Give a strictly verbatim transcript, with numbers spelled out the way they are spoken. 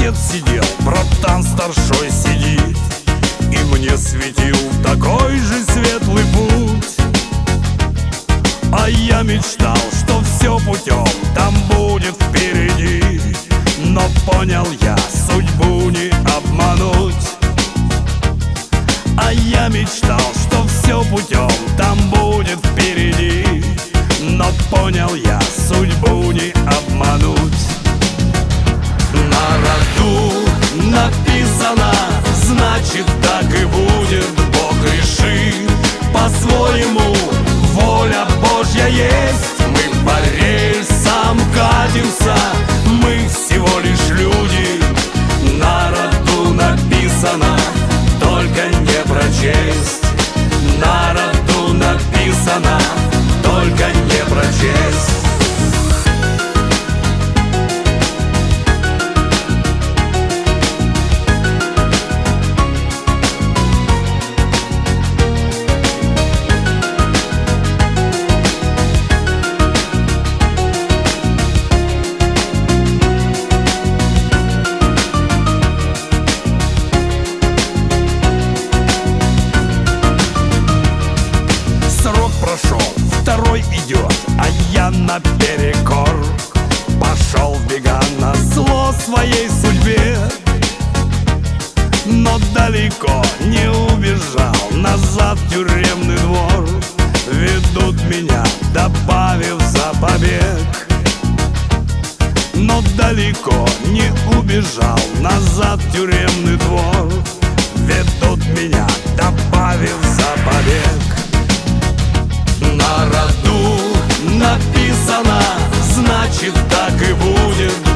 Отец сидел, братан старшой сидит, и мне светил такой же светлый путь. А я мечтал, что все путем там будет впереди, но понял я, судьбу не обмануть. А я мечтал, что все путем там будет впереди, но понял я, судьбу не обмануть. На роду написано, значит так и будет. Бог решит по-своему, воля Божья есть. Мы по рельсам катимся, мы всего лишь люди. На роду написано, только не прочесть. На роду написано, только не прочесть. Второй идет, а я наперекор пошел в бега на зло своей судьбе. Но далеко не убежал, назад в тюремный двор ведут меня, добавив за побег. Но далеко не убежал, назад в тюремный двор ведут меня, добавив за побег. На роду написано, значит так и будет.